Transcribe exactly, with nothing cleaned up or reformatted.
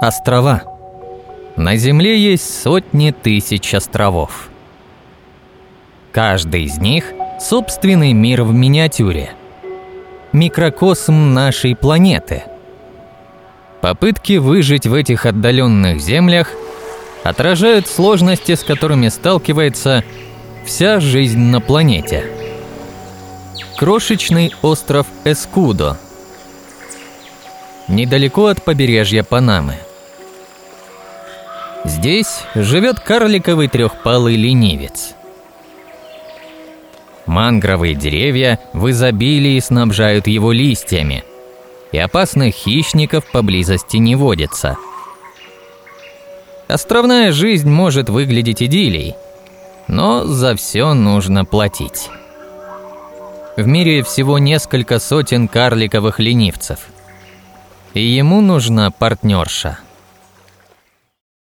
Острова. На Земле есть сотни тысяч островов. Каждый из них – собственный мир в миниатюре. Микрокосм нашей планеты. Попытки выжить в этих отдаленных землях отражают сложности, с которыми сталкивается вся жизнь на планете. Крошечный остров Эскудо. Недалеко от побережья Панамы. Здесь живет карликовый трехпалый ленивец. Мангровые деревья в изобилии снабжают его листьями, и опасных хищников поблизости не водится. Островная жизнь может выглядеть идиллией, но за все нужно платить. В мире всего несколько сотен карликовых ленивцев, и ему нужна партнерша.